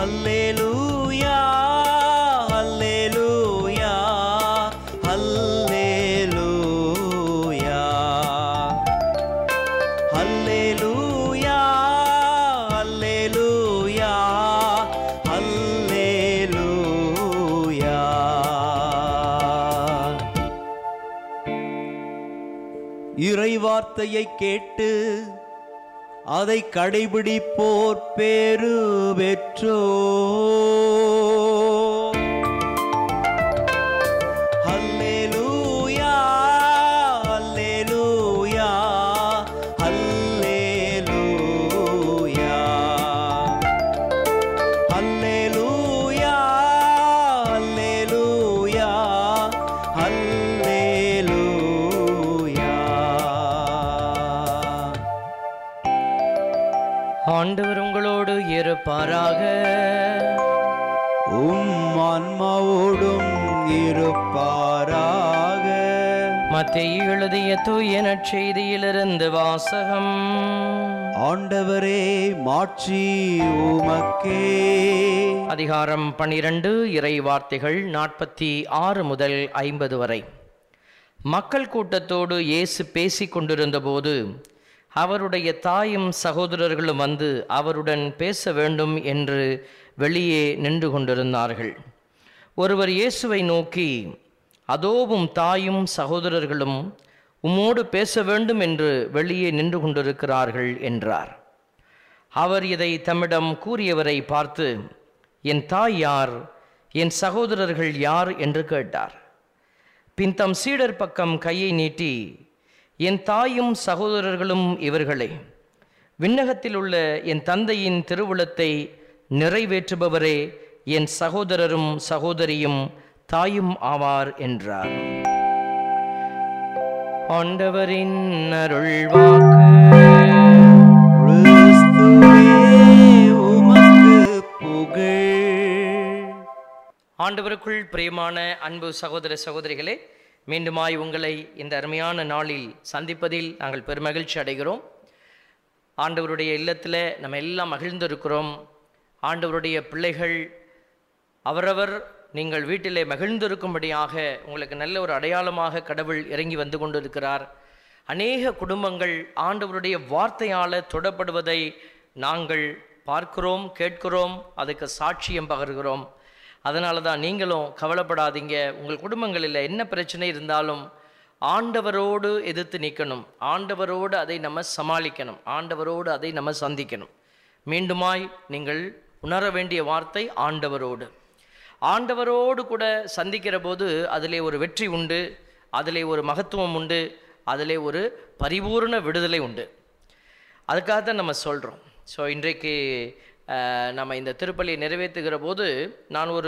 ஹல்லேலூயா ஹல்லேலூயா ஹல்லேலூயா ஹல்லேலூயா ஹல்லேலூயா ஹல்லேலூயா. இறைவார்த்தையை கேட்டு அதை கடைபிடிப்போர் பேறு பெற்றோ. ஹல்லேலூயா ஹல்லேலூயா ஹல்லேலூயா ஹல்லேலூயா ஹல்லேலூயா ஹல்லேலூயா. ஆண்டவர் உங்களோடு இருப்பாராக. உம் ஆன்மாவோடும் இருப்பாராக. மத்தேயு எழுதிய தூய நற்செய்தியிலிருந்து வாசகம். ஆண்டவரே மாட்சி உமக்கே. அதிகாரம் 12, இறை வார்த்தைகள் 46 முதல் 50 வரை. மக்கள் கூட்டத்தோடு இயேசு பேசிக் கொண்டிருந்த போது அவருடைய தாயும் சகோதரர்களும் வந்து அவருடன் பேச வேண்டும் என்று வெளியே நின்று கொண்டிருந்தார்கள். ஒருவர் இயேசுவை நோக்கி, அதோவும் தாயும் சகோதரர்களும் உம்மோடு பேச வேண்டும் என்று வெளியே நின்று கொண்டிருக்கிறார்கள் என்றார். அவர் இதை தம்மிடம் கூறியவரை பார்த்து, என் தாய் யார், என் சகோதரர்கள் யார் என்று கேட்டார். பின் தம் சீடர் பக்கம் கையை நீட்டி, என் தாயும் சகோதரர்களும் இவர்களே, விண்ணகத்தில் உள்ள என் தந்தையின் திருவுளத்தை நிறைவேற்றுபவரே என் சகோதரரும் சகோதரியும் தாயும் ஆவார் என்றார். ஆண்டவரின் அருள்வாக்கு. ஆண்டவருக்குள் பிரியமான அன்பு சகோதர சகோதரிகளே, மீண்டுமாய் உங்களை இந்த அருமையான நாளில் சந்திப்பதில் நாங்கள் பெருமகிழ்ச்சி அடைகிறோம். ஆண்டவருடைய இல்லத்தில் நம்ம எல்லாம் மகிழ்ந்திருக்கிறோம். ஆண்டவருடைய பிள்ளைகள் அவரவர் நீங்கள் வீட்டிலே மகிழ்ந்திருக்கும்படியாக உங்களுக்கு நல்ல ஒரு அடையாளமாக கடவுள் இறங்கி வந்து கொண்டிருக்கிறார். அநேக குடும்பங்கள் ஆண்டவருடைய வார்த்தையால் தொடப்படுவதை நாங்கள் பார்க்கிறோம், கேட்கிறோம், அதுக்கு சாட்சியம் பகர்கிறோம். அதனால தான் நீங்களும் கவலைப்படாதீங்க. உங்கள் குடும்பங்களில் என்ன பிரச்சனை இருந்தாலும் ஆண்டவரோடு எதிர்த்து நிற்கணும். ஆண்டவரோடு அதை நம்ம சமாளிக்கணும். ஆண்டவரோடு அதை நம்ம சந்திக்கணும். மீண்டுமாய் நீங்கள் உணர வேண்டிய வார்த்தை ஆண்டவரோடு. ஆண்டவரோடு கூட சந்திக்கிற போது அதிலே ஒரு வெற்றி உண்டு, அதிலே ஒரு மகத்துவம் உண்டு, அதிலே ஒரு பரிபூர்ண விடுதலை உண்டு. அதுக்காகத்தான் நம்ம சொல்கிறோம். ஸோ இன்றைக்கு நம்ம இந்த திருப்பலியை நிறைவேற்றுகிற போது நான் ஒரு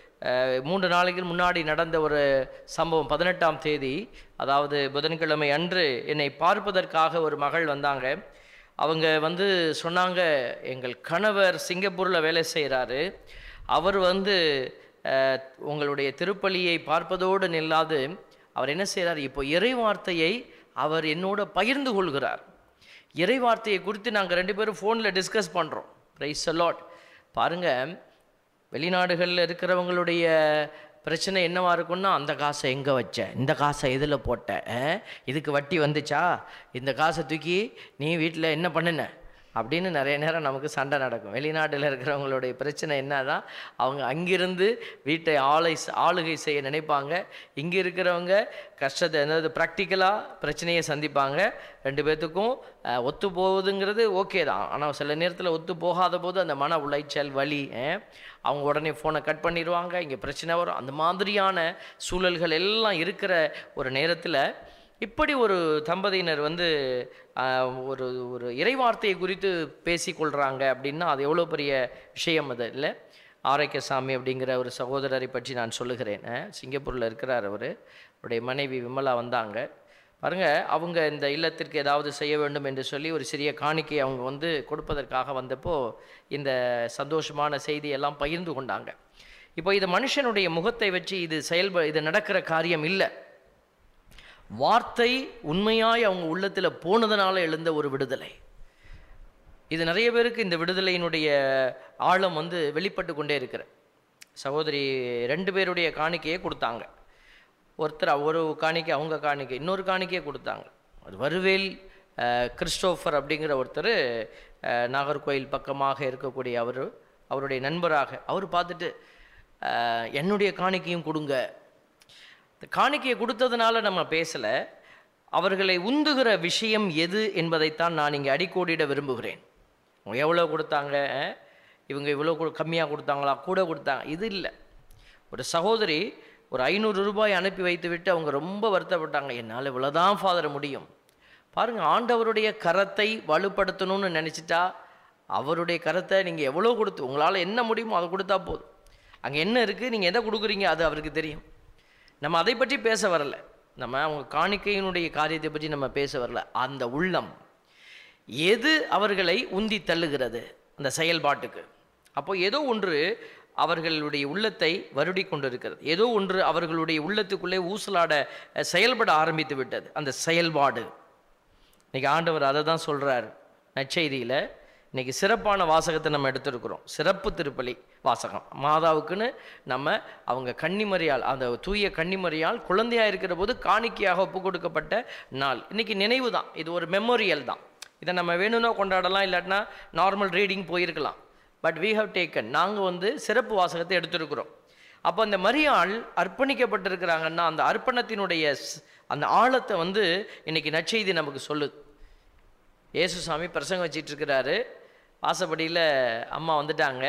3 நாளைக்கு முன்னாடி நடந்த ஒரு சம்பவம், 18ஆம் தேதி, அதாவது புதன்கிழமை அன்று என்னை பார்ப்பதற்காக ஒரு மகள் வந்தாங்க. அவங்க வந்து சொன்னாங்க, எங்கள் கணவர் சிங்கப்பூரில் வேலை செய்கிறாரு, அவர் வந்து உங்களுடைய திருப்பலியை பார்ப்பதோடு நில்லாது அவர் என்ன செய்கிறார், இப்போ இறை வார்த்தையை அவர் என்னோட பகிர்ந்து கொள்கிறார். இறை வார்த்தையை குறித்து நாங்கள் 2 பேரும் ஃபோனில் டிஸ்கஸ் பண்ணுறோம். Praise the lord. பாருங்கள், வெளிநாடுகளில் இருக்கிறவங்களுடைய பிரச்சனை என்னவா இருக்குன்னா, அந்த காசை எங்கே வச்ச, இந்த காசை எதில் போட்ட, இதுக்கு வட்டி வந்துச்சா, இந்த காசை தூக்கி நீ வீட்டில் என்ன பண்ணின அப்படின்னு நிறைய நேரம் நமக்கு சண்டை நடக்கும். வெளிநாட்டில் இருக்கிறவங்களுடைய பிரச்சனை என்னதான், அவங்க அங்கிருந்து வீட்டை ஆளுகை செய்ய நினைப்பாங்க. இங்கே இருக்கிறவங்க கஷ்டத்தை, அதாவது ப்ராக்டிக்கலாக பிரச்சனையை சந்திப்பாங்க. 2 பேர்த்துக்கும் ஒத்து போகுதுங்கிறது ஓகே தான். ஆனால் சில நேரத்தில் ஒத்து போகாத போது அந்த மன உளைச்சல், வலி, அவங்க உடனே ஃபோனை கட் பண்ணிடுவாங்க, இங்கே பிரச்சனை வரும். அந்த மாதிரியான சூழல்கள் எல்லாம் இருக்கிற ஒரு நேரத்தில் இப்படி ஒரு தம்பதியினர் வந்து ஒரு ஒரு இறைவார்த்தையை குறித்து பேசிக்கொள்கிறாங்க அப்படின்னா அது எவ்வளோ பெரிய விஷயம். அது இல்லை, ஆரோக்கியசாமி அப்படிங்கிற ஒரு சகோதரரை பற்றி நான் சொல்லுகிறேன். சிங்கப்பூரில் இருக்கிறார் அவர். அவருடைய மனைவி விமலா வந்தாங்க. பாருங்கள், அவங்க இந்த இல்லத்திற்கு ஏதாவது செய்ய வேண்டும் என்று சொல்லி ஒரு சிறிய காணிக்கை அவங்க வந்து கொடுப்பதற்காக வந்தப்போ இந்த சந்தோஷமான செய்தியெல்லாம் பகிர்ந்து கொண்டாங்க. இப்போ இது மனுஷனுடைய முகத்தை வச்சு இது நடக்கிற காரியம் இல்லை. வார்த்தை உண்மையாய் அவங்க உள்ளத்தில் போனதுனால எழுந்த ஒரு விடுதலை. இது நிறைய பேருக்கு இந்த விடுதலையினுடைய ஆழம் வந்து வெளிப்பட்டு கொண்டே இருக்கிற. சகோதரி 2 பேருடைய காணிக்கையை கொடுத்தாங்க. ஒருத்தர் ஒரு காணிக்கை, அவங்க காணிக்கை, இன்னொரு காணிக்கையை கொடுத்தாங்க. அது வருவேல் கிறிஸ்டோஃபர் அப்படிங்கிற ஒருத்தர், நாகர்கோயில் பக்கமாக இருக்கக்கூடிய அவருடைய நண்பராக அவர் பார்த்துட்டு, என்னுடைய காணிக்கையும் கொடுங்க. இந்த காணிக்கையை கொடுத்ததுனால நம்ம பேசலை, அவர்களை உந்துகிற விஷயம் எது என்பதைத்தான் நான் இங்கே அடிக்கோடிட விரும்புகிறேன். அவங்க எவ்வளோ கொடுத்தாங்க, இவங்க இவ்வளோ கம்மியாக கொடுத்தாங்களா, கூட கொடுத்தாங்க, இது இல்லை. ஒரு சகோதரி ஒரு 500 ரூபாய் அனுப்பி வைத்து விட்டு அவங்க ரொம்ப வருத்தப்பட்டாங்க. என்னால் இவ்வளோதான் ஃபாதர் முடியும். பாருங்கள், ஆண்டவருடைய கரத்தை வலுப்படுத்தணும்னு நினச்சிட்டா அவருடைய கரத்தை நீங்கள் எவ்வளோ கொடுத்து உங்களால் என்ன முடியுமோ அதை கொடுத்தா போதும். அங்கே என்ன இருக்குது, நீங்கள் எதை கொடுக்குறீங்க அது அவருக்கு தெரியும். நம்ம அதை பற்றி பேச வரலை, நம்ம அவங்க காணிக்கையினுடைய காரியத்தை பற்றி நம்ம பேச வரல. அந்த உள்ளம் எது அவர்களை உந்தி தள்ளுகிறது அந்த செயல்பாட்டுக்கு. அப்போ ஏதோ ஒன்று அவர்களுடைய உள்ளத்தை வருடி கொண்டிருக்கிறது, ஏதோ ஒன்று அவர்களுடைய உள்ளத்துக்குள்ளே ஊசலாட செயல்பட ஆரம்பித்து விட்டது. அந்த செயல்பாடு இன்றைக்கி ஆண்டவர் அதை தான் சொல்கிறார் நற்செய்தியில். இன்றைக்கி சிறப்பான வாசகத்தை நம்ம எடுத்துருக்குறோம், சிறப்பு திருப்பலி வாசகம். மாதாவுக்குன்னு நம்ம அவங்க கன்னிமரியால், அந்த தூய கன்னிமரியால் குழந்தையாக இருக்கிற போது காணிக்கையாக ஒப்பு கொடுக்கப்பட்ட நாள். இன்றைக்கி நினைவு தான், இது ஒரு மெமோரியல் தான். இதை நம்ம வேணும்னா கொண்டாடலாம், இல்லாட்டினா நார்மல் ரீடிங் போயிருக்கலாம். பட் வி ஹவ் டேக்கன், நாங்கள் சிறப்பு வாசகத்தை எடுத்துருக்குறோம். அப்போ அந்த மரியாள் அர்ப்பணிக்கப்பட்டிருக்கிறாங்கன்னா அந்த அர்ப்பணத்தினுடைய அந்த ஆழத்தை இன்றைக்கி நற்செய்தி நமக்கு சொல்லுது. இயேசுசாமி பிரசங்கம் வச்சிட்டு இருக்கிறாரு, வாசப்படியில் அம்மா வந்துட்டாங்க.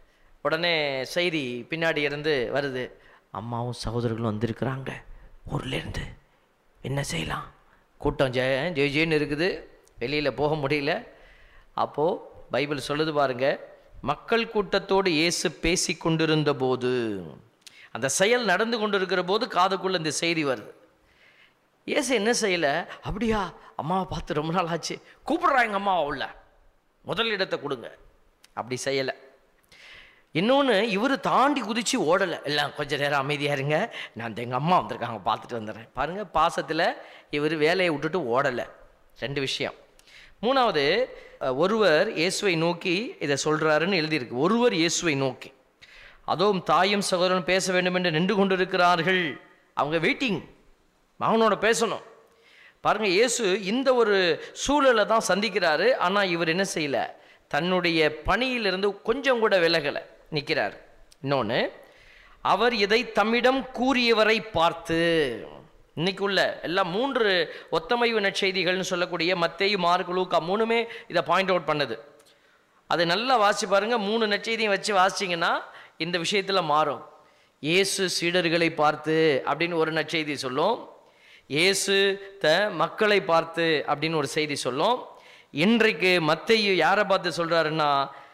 உடனே செய்தி பின்னாடி இருந்து வருது, அம்மாவும் சகோதரர்களும் வந்திருக்கிறாங்க ஊர்லேருந்து, என்ன செய்யலாம், கூட்டம் ஜெயின்னு இருக்குது, வெளியில் போக முடியல. அப்போது பைபிள் சொல்லுது பாருங்க, மக்கள் கூட்டத்தோடு இயேசு பேசி கொண்டிருந்த போது, அந்த செயல் நடந்து கொண்டிருக்கிற போது காதுக்குள்ளே இந்த செய்தி வருது. இயேசு என்ன செய்யலை, அப்படியா அம்மாவை பார்த்து ரொம்ப நாள் ஆச்சு, கூப்பிடுறாங்க அம்மாவை உள்ள, முதல் இடத்தை கொடுங்க, அப்படி செய்யலை. இன்னொன்று, இவர் தாண்டி குதித்து ஓடலை, எல்லாம் கொஞ்சம் நேரம் அமைதியாக இருங்க, நான் எங்கள் அம்மா வந்திருக்காங்க பார்த்துட்டு வந்துடுறேன். பாருங்கள், பாசத்தில் இவர் வேலையை விட்டுட்டு ஓடலை. 2 விஷயம். 3வது, ஒருவர் இயேசுவை நோக்கி இதை சொல்கிறாருன்னு எழுதியிருக்கு. ஒருவர் இயேசுவை நோக்கி, அதுவும் தாயும் சகோதரனும் பேச வேண்டும் என்று நின்று கொண்டிருக்கிறார்கள். அவங்க வெயிட்டிங், மகனோட பேசணும். பாருங்கள், இயேசு இந்த ஒரு சூழலை தான் சந்திக்கிறாரு. ஆனால் இவர் என்ன செய்யலை, தன்னுடைய பணியிலிருந்து கொஞ்சம் கூட விலகலை, நிற்கிறார். இன்னொன்று, அவர் இதை தம்மிடம் கூறியவரை பார்த்து, இன்னைக்கு உள்ள எல்லாம் 3 ஒத்தமைவு நற்செய்திகள்னு சொல்லக்கூடிய மத்தேயு, மார்க்கு, லூக்கா 3மே இதை பாயிண்ட் அவுட் பண்ணுது. அதை நல்லா வாசிச்சு பாருங்கள். 3 நற்செய்தியும் வச்சு வாசிச்சிங்கன்னா இந்த விஷயத்தில் மாறும். இயேசு சீடர்களை பார்த்து அப்படின்னு ஒரு நற்செய்தி சொல்லும், இயேசு மக்களை பார்த்து அப்படின்னு ஒரு செய்தி சொல்லும். இன்றைக்கு மத்தேயு யாரை பார்த்து சொல்கிறாருன்னா,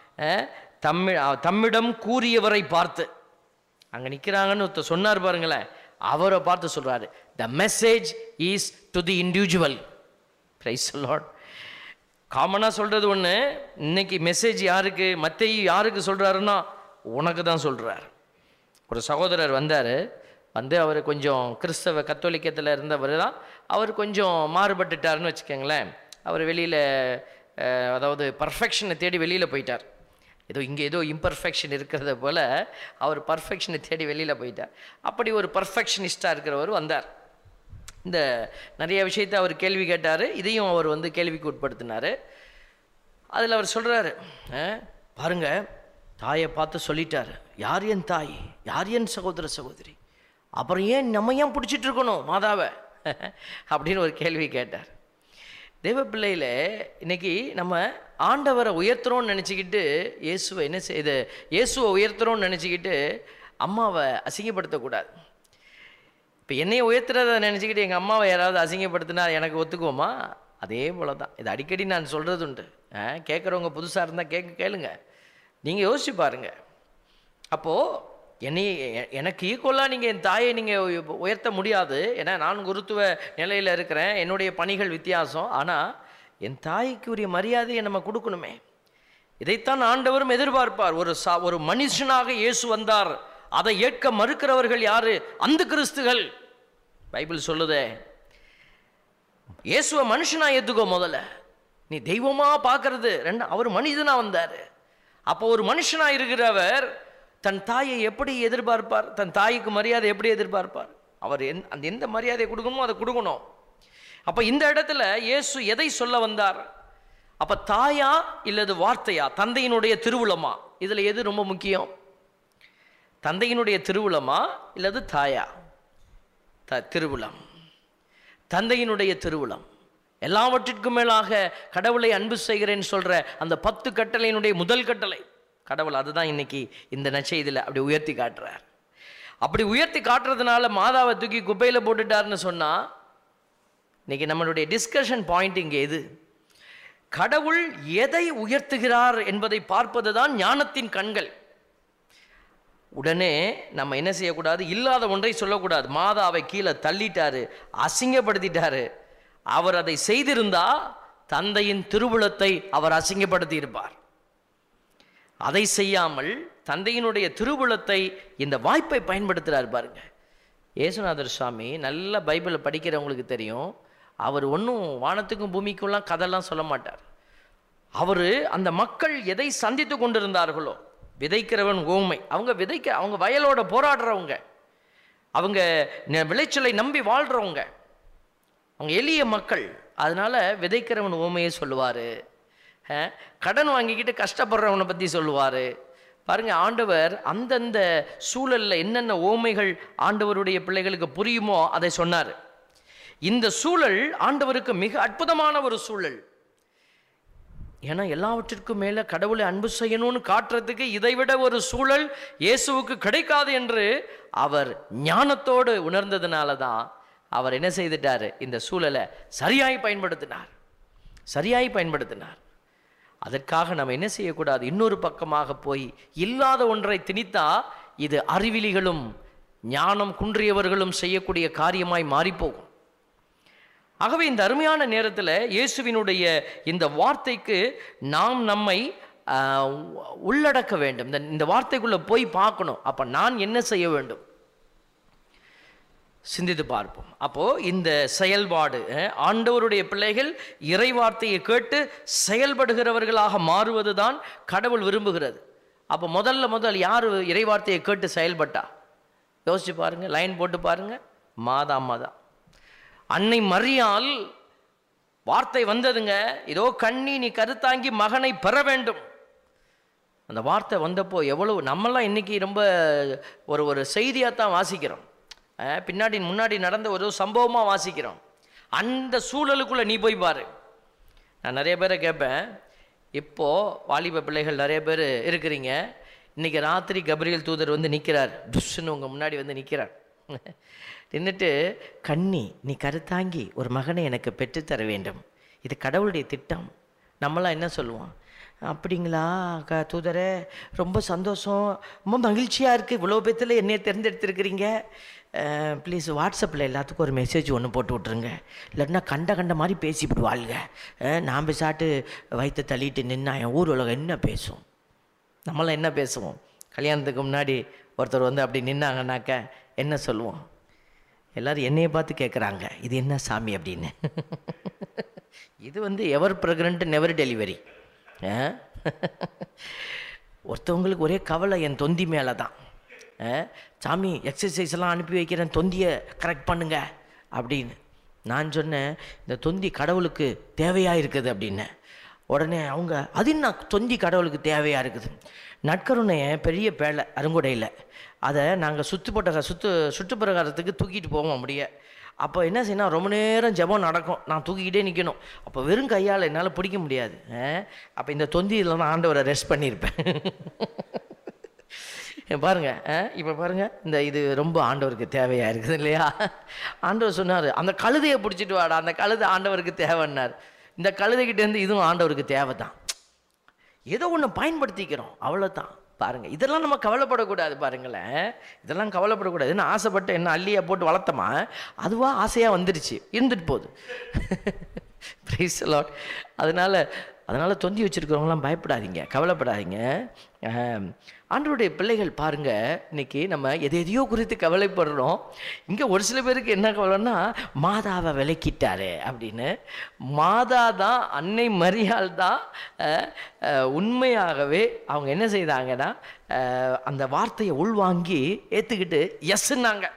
தம்மிடம் கூறியவரை பார்த்து, அங்கே நிற்கிறாங்கன்னு சொன்னார் பாருங்களேன், அவரை பார்த்து சொல்கிறாரு. The message is to the individual. Praise the Lord. காமனாக சொல்கிறது ஒன்று, இன்னைக்கு மெசேஜ் யாருக்கு, மத்தேயு யாருக்கு சொல்கிறாருன்னா உனக்கு தான் சொல்கிறார். ஒரு சகோதரர் வந்தார், அவர் கொஞ்சம் கிறிஸ்தவ கத்தோலிக்கத்தில் இருந்தவர் தான். அவர் கொஞ்சம் மாறுபட்டுட்டார்னு வச்சுக்கோங்களேன். அவர் வெளியில், அதாவது பர்ஃபெக்ஷனை தேடி வெளியில் போயிட்டார். ஏதோ இம்பர்ஃபெக்ஷன் இருக்கிறத போல் அவர் பர்ஃபெக்ஷனை தேடி வெளியில் போயிட்டார். அப்படி ஒரு பர்ஃபெக்ஷனிஸ்டாக இருக்கிறவர் வந்தார். இந்த நிறைய விஷயத்தை அவர் கேள்வி கேட்டார், இதையும் அவர் கேள்விக்கு உட்படுத்தினார். அதில் அவர் சொல்கிறாரு, பாருங்க, தாயை பார்த்து சொல்லிட்டார், யார் என் தாய், யார் என் சகோதர சகோதரி, அப்புறம் நம்ம ஏன் பிடிச்சிட்டு இருக்கணும் மாதாவை அப்படின்னு ஒரு கேள்வி கேட்டார். தேவ பிள்ளையில் இன்னைக்கு நம்ம ஆண்டவரை உயர்த்துறோன்னு நினச்சிக்கிட்டு இயேசுவை உயர்த்துறோன்னு நினச்சிக்கிட்டு அம்மாவை அசிங்கப்படுத்தக்கூடாது. இப்போ என்னையை உயர்த்துறதை நினச்சிக்கிட்டு எங்கள் அம்மாவை யாராவது அசிங்கப்படுத்தினா எனக்கு ஒத்துக்குவோமா? அதே போல் தான். இது அடிக்கடி நான் சொல்கிறது உண்டு. கேட்குறவங்க புதுசாக இருந்தால் கேளுங்க, நீங்கள் யோசிச்சு பாருங்கள். அப்போது எனக்கு ஈக்குவலாக நீங்கள் என் தாயை நீங்கள் உயர்த்த முடியாது, ஏன்னா நான் குருத்துவ நிலையில் இருக்கிறேன், என்னுடைய பணிகள் வித்தியாசம். ஆனால் என் தாய்க்கு உரிய மரியாதையை நம்ம கொடுக்கணுமே. இதைத்தான் ஆண்டவரும் எதிர்பார்ப்பார். ஒரு மனுஷனாக இயேசு வந்தார், அதை ஏற்க மறுக்கிறவர்கள் யாரு? அந்த கிறிஸ்துகள். பைபிள் சொல்லுதே, இயேசுவை மனுஷனா ஏற்றுக்கோ முதல்ல. நீ தெய்வமாக பார்க்கறது அவர் மனிதனாக வந்தார். அப்போ ஒரு மனுஷனாக இருக்கிறவர் தன் தாயை எப்படி எதிர்பார்ப்பார்? தன் தாய்க்கு மரியாதை எப்படி எதிர்பார்ப்பார்? அவர் அந்த எந்த மரியாதையை கொடுக்கணுமோ அதை கொடுக்கணும். அப்போ இந்த இடத்துல இயேசு எதை சொல்ல வந்தார்? அப்போ தாயா இல்லது வார்த்தையா, தந்தையினுடைய திருவுளமா, இதில் எது ரொம்ப முக்கியம்? தந்தையினுடைய திருவுளமா இல்லது தாயா? திருவுளம், தந்தையினுடைய திருவுளம். எல்லாவற்றிற்கும் மேலாக கடவுளை அன்பு செய்கிறேன்னு சொல்கிற அந்த 10 கட்டளையினுடைய முதல் கட்டளை கடவுள். அதுதான் இன்னைக்கு இந்த நற்செய்தியில் அப்படி உயர்த்தி காட்டுறார். அப்படி உயர்த்தி காட்டுறதுனால மாதாவை தூக்கி குப்பையில் போட்டுட்டார்னு சொன்னால், இன்னைக்கு நம்மளுடைய டிஸ்கஷன் பாயிண்ட் இங்கே எது? கடவுள் எதை உயர்த்துகிறார் என்பதை பார்ப்பது தான் ஞானத்தின் கண்கள். உடனே நம்ம என்ன செய்யக்கூடாது? இல்லாத ஒன்றை சொல்லக்கூடாது. மாதாவை கீழே தள்ளிட்டாரு, அசிங்கப்படுத்திட்டாரு. அவர் அதை செய்திருந்தா தந்தையின் திருவுளத்தை அவர் அசிங்கப்படுத்தி இருப்பார். அதை செய்யாமல் தந்தையினுடைய திருவுளத்தை, இந்த வாய்ப்பை பயன்படுத்துகிறார் பாருங்க. இயேசுநாதர் சுவாமி நல்ல பைபிளை படிக்கிறவங்களுக்கு தெரியும், அவர் ஒன்றும் வானத்துக்கும் பூமிக்கும்லாம் கதையெல்லாம் சொல்ல மாட்டார். அவர் அந்த மக்கள் எதை சந்தித்து கொண்டிருந்தார்களோ, விதைக்கிறவன் ஓமை, அவங்க வயலோட போராடுறவங்க, அவங்க விளைச்சலை நம்பி வாழ்கிறவங்க, அவங்க எளிய மக்கள். அதனால் விதைக்கிறவன் ஓமையை சொல்லுவார். கடன் வாங்கிக்கிட்டு கஷ்டப்படுறவனை பற்றி சொல்லுவார். பாருங்கள், ஆண்டவர் அந்தந்த சூழலில் என்னென்ன ஓமைகள் ஆண்டவருடைய பிள்ளைகளுக்கு புரியுமோ அதை சொன்னார். இந்த சூழல் ஆண்டவருக்கு மிக அற்புதமான ஒரு சூழல். ஏன்னா எல்லாவற்றிற்கும் மேலே கடவுளை அன்பு செய்யணும்னு காட்டுறதுக்கு இதைவிட ஒரு சூழல் இயேசுவுக்கு கிடைக்காது என்று அவர் ஞானத்தோடு உணர்ந்ததுனால தான் அவர் என்ன செய்துட்டார்? இந்த சூழலை சரியாய் பயன்படுத்தினார். அதற்காக நம்ம என்ன செய்யக்கூடாது? இன்னொரு பக்கமாக போய் இல்லாத ஒன்றை திணித்தா இது அறிவிலிகளும் ஞானம் குன்றியவர்களும் செய்யக்கூடிய காரியமாய் மாறிப்போகும். ஆகவே இந்த அருமையான நேரத்தில் இயேசுவினுடைய இந்த வார்த்தைக்கு நாம் நம்மை உள்ளடக்க வேண்டும். இந்த வார்த்தைக்குள்ளே போய் பார்க்கணும். அப்போ நான் என்ன செய்ய வேண்டும்? சிந்தித்து பார்ப்போம். அப்போது இந்த செயல்பாடு, ஆண்டவருடைய பிள்ளைகள் இறை வார்த்தையை கேட்டு செயல்படுகிறவர்களாக மாறுவது தான் கடவுள் விரும்புகிறது. அப்போ முதல் யார் இறை வார்த்தையை கேட்டு செயல்பட்டா? யோசிச்சு பாருங்கள், லைன் போட்டு பாருங்கள். மாதா. அன்னை மரியாள் வார்த்தை வந்ததுங்க, இதோ கண்ணி நீ கருத்தாங்கி மகனை பெற வேண்டும். அந்த வார்த்தை வந்தப்போ எவ்வளவு நம்மெல்லாம் இன்றைக்கி ரொம்ப ஒரு செய்தியாக தான் வாசிக்கிறோம், முன்னாடி நடந்த ஒரு சம்பவமாக வாசிக்கிறோம். அந்த சூழலுக்குள்ளே நீ போய் பாரு. நான் நிறைய பேரை கேட்பேன், இப்போது வாலிப பிள்ளைகள் நிறைய பேர் இருக்கிறீங்க. இன்றைக்கி ராத்திரி கபிரியல் தூதர் வந்து நிற்கிறார், துஷ்ன்னு உங்கள் முன்னாடி வந்து நிற்கிறார். நின்றுட்டு, கண்ணி நீ கருத்தாங்கி ஒரு மகனை எனக்கு பெற்றுத்தர வேண்டும், இது கடவுளுடைய திட்டம். நம்மளாம் என்ன சொல்லுவோம்? அப்படிங்களா தூதரே, ரொம்ப சந்தோஷம், ரொம்ப மகிழ்ச்சியாக இருக்குது, இவ்வளோ பேத்தில் என்னையை தேர்ந்தெடுத்துருக்கிறீங்க. ப்ளீஸ் வாட்ஸ்அப்பில் எல்லாத்துக்கும் ஒரு மெசேஜ் ஒன்று போட்டு விட்ருங்க, இல்லைன்னா கண்ட மாதிரி பேசிவிடுவாளுங்க. நான் பேசாட்டு வயிற்று தள்ளிட்டு நின்னா என் ஊர் உலகம் என்ன பேசும்? நம்மளாம் என்ன பேசுவோம்? கல்யாணத்துக்கு முன்னாடி ஒருத்தர் வந்து அப்படி நின்னாங்கன்னாக்க என்ன சொல்லுவோம்? எல்லோரும் என்னையை பார்த்து கேட்குறாங்க, இது என்ன சாமி அப்படின்னு. இது வந்து எவர் ப்ரெக்னென்ட் நெவர் டெலிவரி. ஒருத்தவங்களுக்கு ஒரே கவலை என் தொந்தி மேலே தான். சாமி எக்ஸசைஸ்லாம் அனுப்பி வைக்கிறேன், தொந்தியை கரெக்ட் பண்ணுங்க அப்படின்னு. நான் சொன்னேன், இந்த தொந்தி கடவுளுக்கு தேவையாக இருக்குது அப்படின்னு. உடனே அவங்க, அது என்ன தொந்தி கடவுளுக்கு தேவையாக இருக்குது? நற்கருணையை பெரிய பேழை அருங்குடையில் அதை நாங்கள் சுற்றுப்பிரகாரத்துக்கு தூக்கிட்டு போவோம் அப்படியே. அப்போ என்ன செய்யணும், ரொம்ப நேரம் ஜெபம் நடக்கும், நான் தூக்கிக்கிட்டே நிற்கணும். அப்போ வெறும் கையால் என்னால் பிடிக்க முடியாது. அப்போ இந்த தொந்தி இதில் தான் ஆண்டவரை ரெஸ்ட் பண்ணியிருப்பேன். பாருங்கள், இப்போ பாருங்கள், இது ரொம்ப ஆண்டவருக்கு தேவையாக இருக்குது இல்லையா? ஆண்டவர் சொன்னார், அந்த கழுதையை பிடிச்சிட்டு வாடா, அந்த கழுதை ஆண்டவருக்கு தேவைன்னார். இந்த கழுதைகிட்டேருந்து இதுவும் ஆண்டவருக்கு தேவை தான். ஏதோ ஒன்று பயன்படுத்திக்கிறோம், அவ்வளோதான். பாருங்கள், இதெல்லாம் நம்ம கவலைப்படக்கூடாது. பாருங்களேன், இதெல்லாம் கவலைப்படக்கூடாது. என்ன ஆசைப்பட்டு என்ன அள்ளியாக போட்டு வளர்த்தமா, அதுவாக ஆசையாக வந்துடுச்சு, இருந்துட்டு போகுது. Praise the lord. அதனால் அதனால் தொந்தி வச்சுருக்கிறவங்களாம் பயப்படாதீங்க, கவலைப்படாதீங்க. ஆண்டவருடைய பிள்ளைகள் பாருங்கள், இன்றைக்கி நம்ம எதையோ குறித்து கவலைப்படுறோம். இங்கே ஒரு சில பேருக்கு என்ன கவலைன்னா, மாதாவை விலக்கிட்டாரு அப்படின்னு. மாதா தான், அன்னை மரியாள் தான் உண்மையாகவே அவங்க என்ன செய்தாங்கன்னா, அந்த வார்த்தையை உள்வாங்கி ஏற்றுக்கிட்டு எஸ்ன்னாங்க.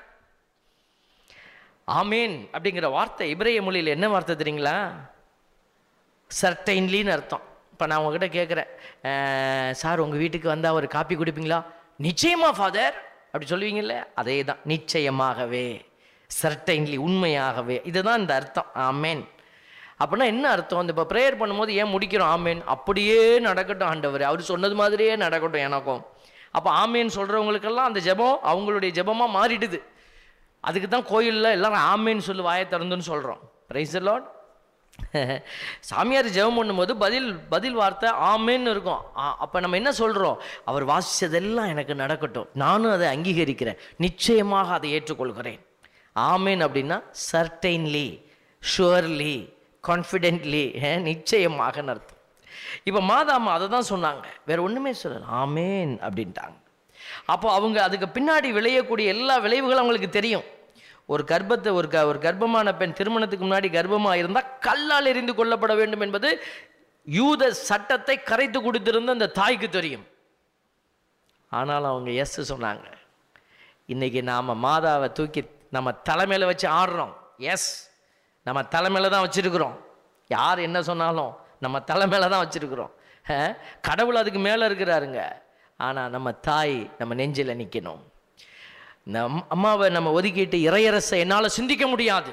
ஆமேன் அப்படிங்கிற வார்த்தை எபிரேய மொழியில் என்ன வார்த்தை தெரியுங்களா? சர்டைன்லின்னு அர்த்தம். இப்போ நான் உங்ககிட்ட கேட்குறேன், சார் உங்கள் வீட்டுக்கு வந்தால் ஒரு காப்பி குடிப்பீங்களா? நிச்சயமா ஃபாதர் அப்படி சொல்லுவீங்கல்ல, அதே தான், நிச்சயமாகவே, சர்டைன்லி, உண்மையாகவே. இதுதான் இந்த அர்த்தம் ஆமேன். அப்படின்னா என்ன அர்த்தம்? இந்த இப்போ ப்ரேயர் பண்ணும்போது ஏன் முடிக்கிறோம் ஆமேன்? அப்படியே நடக்கட்டும் ஆண்டவர், அவர் சொன்னது மாதிரியே நடக்கட்டும் எனக்கும். அப்போ ஆமேன் சொல்கிறவங்களுக்கெல்லாம் அந்த ஜெபம் அவங்களுடைய ஜெபமாக மாறிடுது. அதுக்கு தான் கோயிலில் எல்லாரும் ஆமேன்னு சொல்லி வாயை திறந்துன்னு சொல்கிறோம். Praise the lord. சாமியார் ஜெபம் பண்ணும்போது பதில் வார்த்தை ஆமேன்னு இருக்கும். அப்போ நம்ம என்ன சொல்கிறோம்? அவர் வாசித்ததெல்லாம் எனக்கு நடக்கட்டும், நானும் அதை அங்கீகரிக்கிறேன், நிச்சயமாக அதை ஏற்றுக்கொள்கிறேன். ஆமேன் அப்படின்னா சர்டைன்லி, ஷுவர்லி, கான்ஃபிடென்ட்லி, நிச்சயமாக அர்த்தம். இப்போ மாதாமா அதை தான் சொன்னாங்க, வேற ஒன்றுமே சொல்லலை, ஆமேன் அப்படின்ட்டாங்க. அப்போ அவங்க அதுக்கு பின்னாடி விளையக்கூடிய எல்லா விளைவுகளும் அவங்களுக்கு தெரியும். ஒரு கர்ப்பமான பெண் திருமணத்துக்கு முன்னாடி கர்ப்பமாக இருந்தால் கல்லால் எறிந்து கொல்லப்பட வேண்டும் என்பது யூத சட்டத்தை கரைத்து கொடுத்திருந்த அந்த தாய்க்கு தெரியும். ஆனாலும் அவங்க எஸ் சொன்னாங்க. இன்னைக்கு நாம் மாதாவை தூக்கி நம்ம தலைமையில் வச்சு ஆடுறோம். எஸ், நம்ம தலைமையில் தான் வச்சிருக்கிறோம். யார் என்ன சொன்னாலும் நம்ம தலைமையில் தான் வச்சிருக்கிறோம். கடவுள் அதுக்கு மேலே இருக்கிறாருங்க. ஆனால் நம்ம தாய் நம்ம நெஞ்சில் நிற்கணும். அம்மாவை நம்ம ஒதுக்கிட்டு இறையரசை என்னால் சிந்திக்க முடியாது.